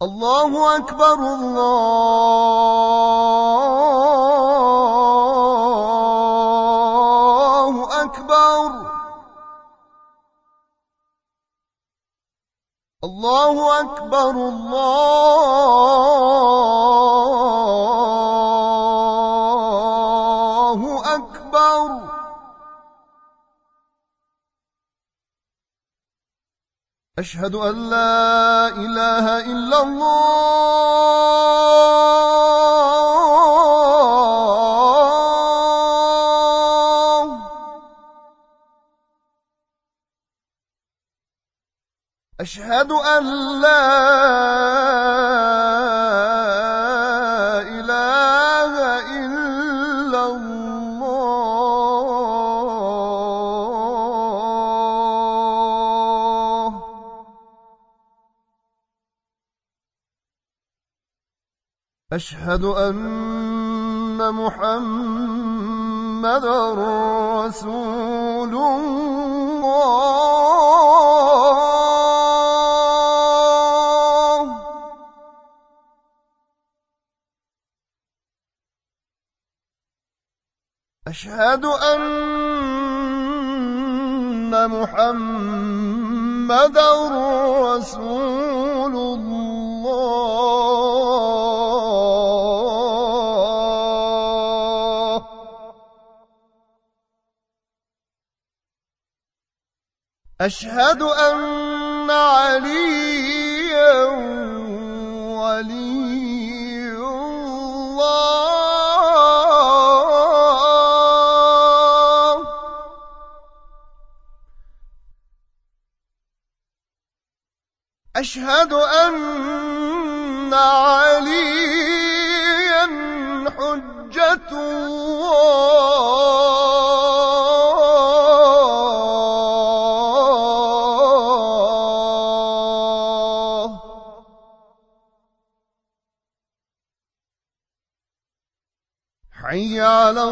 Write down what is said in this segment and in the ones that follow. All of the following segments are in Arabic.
الله أكبر الله أكبر الله أكبر الله أكبر أشهد أن لا إله إلا الله أشهد أن لا إله إلا الله أشهد أن محمدًا رسول الله أشهد أن محمدًا رسول الله أشهد أن عليا ولي الله أشهد أن عليا حجة الله حي على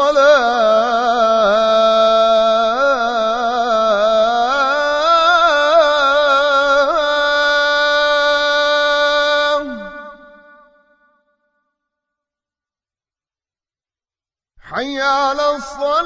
الصلاة حي على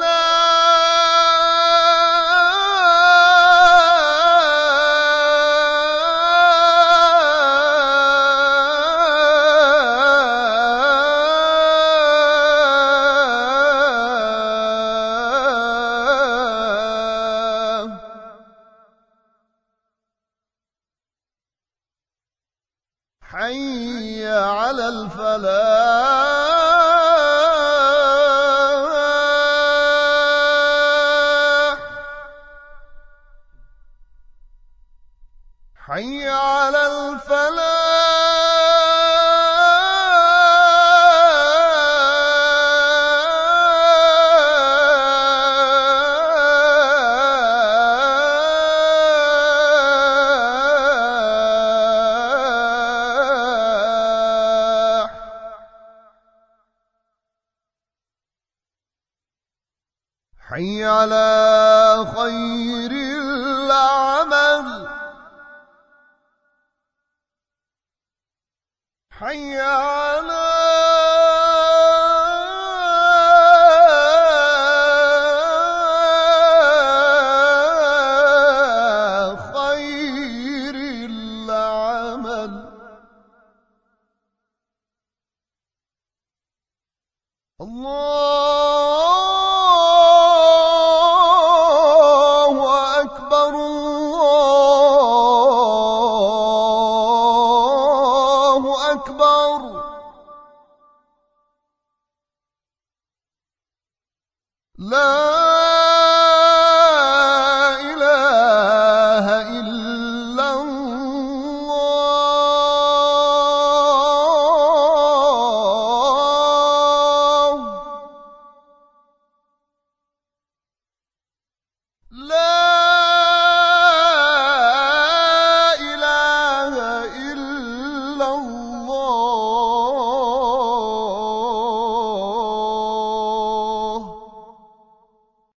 الصلاة حي على الفلاح حي على الفلاح حي على خير العمل حي على خير العمل الله أكبر الله أكبر لا إله